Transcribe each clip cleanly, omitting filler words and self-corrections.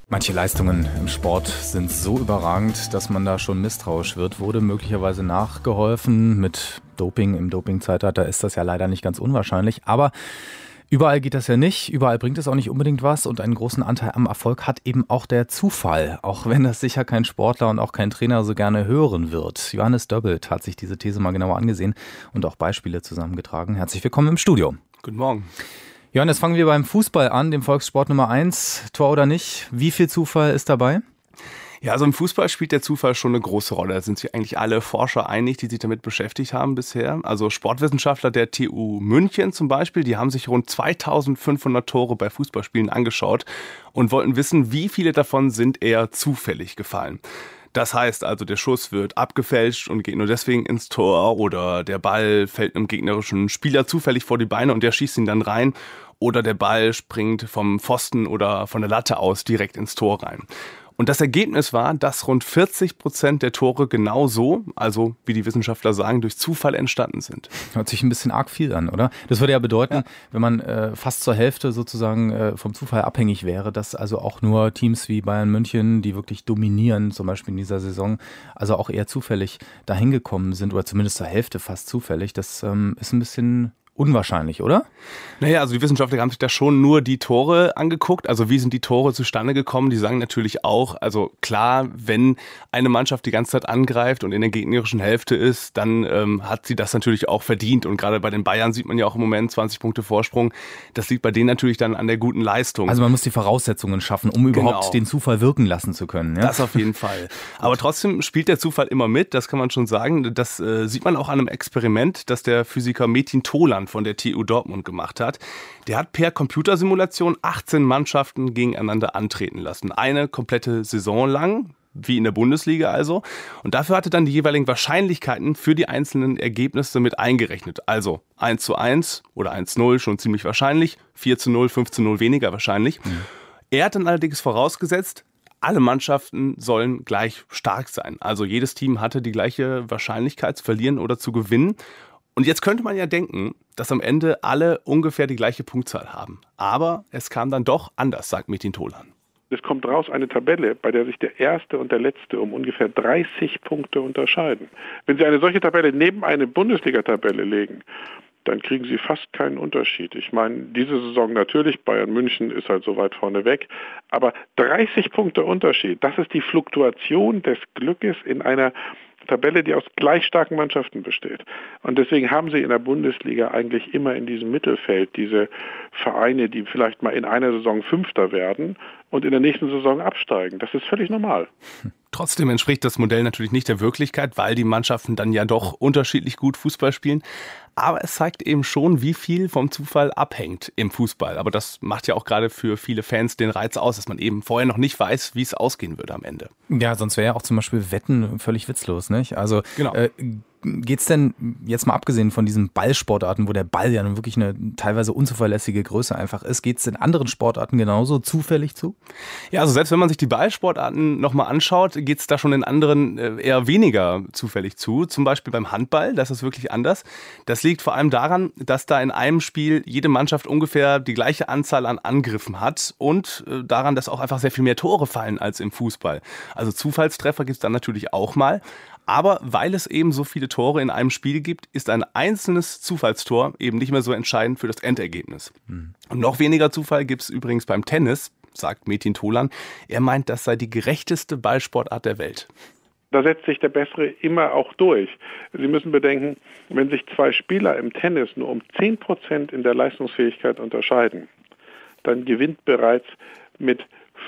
Manche Leistungen im Sport sind so überragend, dass man da schon misstrauisch wird. Wurde möglicherweise nachgeholfen mit Doping im Dopingzeitalter, ist das ja leider nicht ganz unwahrscheinlich. Aber überall geht das ja nicht, überall bringt es auch nicht unbedingt was und einen großen Anteil am Erfolg hat eben auch der Zufall. Auch wenn das sicher kein Sportler und auch kein Trainer so gerne hören wird. Johannes Döbbelt hat sich diese These mal genauer angesehen und auch Beispiele zusammengetragen. Herzlich willkommen im Studio. Guten Morgen. Johannes, fangen wir beim Fußball an, dem Volkssport Nummer 1. Tor oder nicht? Wie viel Zufall ist dabei? Ja, also im Fußball spielt der Zufall schon eine große Rolle. Da sind sich eigentlich alle Forscher einig, die sich damit beschäftigt haben bisher. Also Sportwissenschaftler der TU München zum Beispiel, die haben sich rund 2500 Tore bei Fußballspielen angeschaut und wollten wissen, wie viele davon sind eher zufällig gefallen. Das heißt also, der Schuss wird abgefälscht und geht nur deswegen ins Tor oder der Ball fällt einem gegnerischen Spieler zufällig vor die Beine und der schießt ihn dann rein oder der Ball springt vom Pfosten oder von der Latte aus direkt ins Tor rein. Und das Ergebnis war, dass rund 40% der Tore genau so, also wie die Wissenschaftler sagen, durch Zufall entstanden sind. Hört sich ein bisschen arg viel an, oder? Das würde ja bedeuten, wenn man fast zur Hälfte sozusagen vom Zufall abhängig wäre, dass also auch nur Teams wie Bayern München, die wirklich dominieren, zum Beispiel in dieser Saison, also auch eher zufällig dahin gekommen sind oder zumindest zur Hälfte fast zufällig. Das ist ein bisschen unwahrscheinlich, oder? Naja, also die Wissenschaftler haben sich da schon nur die Tore angeguckt. Also wie sind die Tore zustande gekommen? Die sagen natürlich auch, also klar, wenn eine Mannschaft die ganze Zeit angreift und in der gegnerischen Hälfte ist, dann hat sie das natürlich auch verdient. Und gerade bei den Bayern sieht man ja auch im Moment 20 Punkte Vorsprung. Das liegt bei denen natürlich dann an der guten Leistung. Also man muss die Voraussetzungen schaffen, um überhaupt den Zufall wirken lassen zu können. Ja? Das auf jeden Fall. Aber trotzdem spielt der Zufall immer mit, das kann man schon sagen. Das sieht man auch an einem Experiment, das der Physiker Metin Tolan von der TU Dortmund gemacht hat. Der hat per Computersimulation 18 Mannschaften gegeneinander antreten lassen. Eine komplette Saison lang, wie in der Bundesliga also. Und dafür hatte dann die jeweiligen Wahrscheinlichkeiten für die einzelnen Ergebnisse mit eingerechnet. Also 1:1 oder 1:0 schon ziemlich wahrscheinlich, 4:0, 5:0 weniger wahrscheinlich. Er hat dann allerdings vorausgesetzt, alle Mannschaften sollen gleich stark sein. Also jedes Team hatte die gleiche Wahrscheinlichkeit zu verlieren oder zu gewinnen. Und jetzt könnte man ja denken, dass am Ende alle ungefähr die gleiche Punktzahl haben. Aber es kam dann doch anders, sagt Metin Tolan. Es kommt raus eine Tabelle, bei der sich der Erste und der Letzte um ungefähr 30 Punkte unterscheiden. Wenn Sie eine solche Tabelle neben eine Bundesliga-Tabelle legen, dann kriegen Sie fast keinen Unterschied. Ich meine, diese Saison natürlich, Bayern München ist halt so weit vorne weg, aber 30 Punkte Unterschied, das ist die Fluktuation des Glückes in einer Tabelle, die aus gleich starken Mannschaften besteht. Und deswegen haben Sie in der Bundesliga eigentlich immer in diesem Mittelfeld diese Vereine, die vielleicht mal in einer Saison Fünfter werden und in der nächsten Saison absteigen. Das ist völlig normal. Trotzdem entspricht das Modell natürlich nicht der Wirklichkeit, weil die Mannschaften dann ja doch unterschiedlich gut Fußball spielen. Aber es zeigt eben schon, wie viel vom Zufall abhängt im Fußball. Aber das macht ja auch gerade für viele Fans den Reiz aus, dass man eben vorher noch nicht weiß, wie es ausgehen würde am Ende. Ja, sonst wäre ja auch zum Beispiel Wetten völlig witzlos, nicht? Also genau. Geht's denn jetzt mal abgesehen von diesen Ballsportarten, wo der Ball ja nun wirklich eine teilweise unzuverlässige Größe einfach ist, geht's in anderen Sportarten genauso zufällig zu? Ja, also selbst wenn man sich die Ballsportarten nochmal anschaut, geht's da schon in anderen eher weniger zufällig zu. Zum Beispiel beim Handball, das ist wirklich anders. Das liegt vor allem daran, dass da in einem Spiel jede Mannschaft ungefähr die gleiche Anzahl an Angriffen hat und daran, dass auch einfach sehr viel mehr Tore fallen als im Fußball. Also Zufallstreffer gibt's dann natürlich auch mal. Aber weil es eben so viele Tore in einem Spiel gibt, ist ein einzelnes Zufallstor eben nicht mehr so entscheidend für das Endergebnis. Und noch weniger Zufall gibt es übrigens beim Tennis, sagt Metin Tolan. Er meint, das sei die gerechteste Ballsportart der Welt. Da setzt sich der Bessere immer auch durch. Sie müssen bedenken, wenn sich zwei Spieler im Tennis nur um 10% in der Leistungsfähigkeit unterscheiden, dann gewinnt bereits mit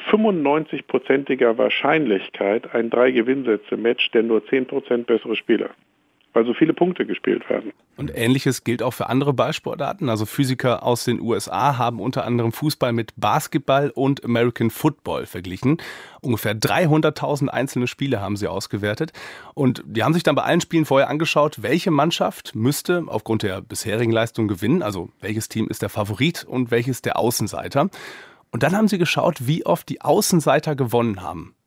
95%iger Wahrscheinlichkeit ein 3-Gewinnsätze-Match der nur 10% bessere Spieler, weil so viele Punkte gespielt werden. Und Ähnliches gilt auch für andere Ballsportarten. Also Physiker aus den USA haben unter anderem Fußball mit Basketball und American Football verglichen. Ungefähr 300.000 einzelne Spiele haben sie ausgewertet. Und die haben sich dann bei allen Spielen vorher angeschaut, welche Mannschaft müsste aufgrund der bisherigen Leistung gewinnen. Also welches Team ist der Favorit und welches der Außenseiter. Und dann haben sie geschaut, wie oft die Außenseiter gewonnen haben.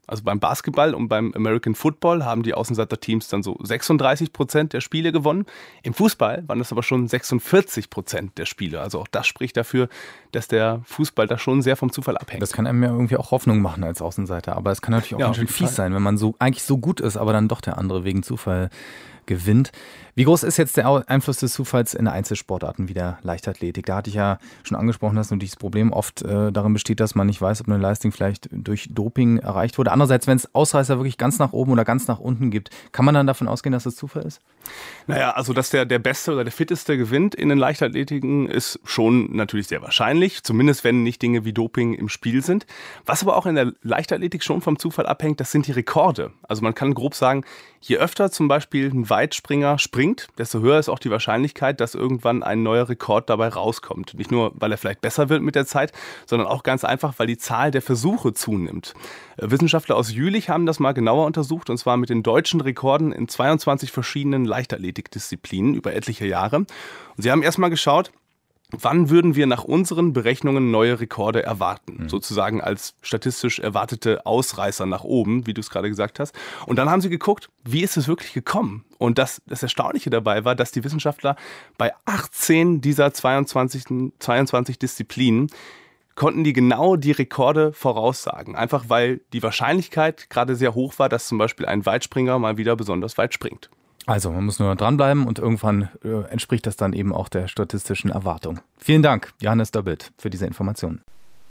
Also beim Basketball und beim American Football haben die Außenseiter-Teams dann so 36% der Spiele gewonnen. Im Fußball waren das aber schon 46% der Spiele. Also auch das spricht dafür, dass der Fußball da schon sehr vom Zufall abhängt. Das kann einem ja irgendwie auch Hoffnung machen als Außenseiter. Aber es kann natürlich auch ganz schön fies sein, wenn man eigentlich so gut ist, aber dann doch der andere wegen Zufall gewinnt. Wie groß ist jetzt der Einfluss des Zufalls in Einzelsportarten wie der Leichtathletik? Da hatte ich ja schon angesprochen, dass natürlich das Problem oft darin besteht, dass man nicht weiß, ob eine Leistung vielleicht durch Doping erreicht wurde. Andererseits, wenn es Ausreißer wirklich ganz nach oben oder ganz nach unten gibt, kann man dann davon ausgehen, dass das Zufall ist? Naja, also dass der Beste oder der Fitteste gewinnt in den Leichtathletiken ist schon natürlich sehr wahrscheinlich, zumindest wenn nicht Dinge wie Doping im Spiel sind. Was aber auch in der Leichtathletik schon vom Zufall abhängt, das sind die Rekorde. Also man kann grob sagen, je öfter zum Beispiel ein Weitspringer springt, desto höher ist auch die Wahrscheinlichkeit, dass irgendwann ein neuer Rekord dabei rauskommt. Nicht nur, weil er vielleicht besser wird mit der Zeit, sondern auch ganz einfach, weil die Zahl der Versuche zunimmt. Wissenschaftler aus Jülich haben das mal genauer untersucht, und zwar mit den deutschen Rekorden in 22 verschiedenen Leichtathletikdisziplinen über etliche Jahre. Und sie haben erstmal geschaut, wann würden wir nach unseren Berechnungen neue Rekorde erwarten? Sozusagen als statistisch erwartete Ausreißer nach oben, wie du es gerade gesagt hast. Und dann haben sie geguckt, wie ist es wirklich gekommen? Und das Erstaunliche dabei war, dass die Wissenschaftler bei 18 dieser 22 Disziplinen konnten die genau die Rekorde voraussagen. Einfach weil die Wahrscheinlichkeit gerade sehr hoch war, dass zum Beispiel ein Weitspringer mal wieder besonders weit springt. Also man muss nur dranbleiben und irgendwann entspricht das dann eben auch der statistischen Erwartung. Vielen Dank, Johannes Döbbelt, für diese Informationen.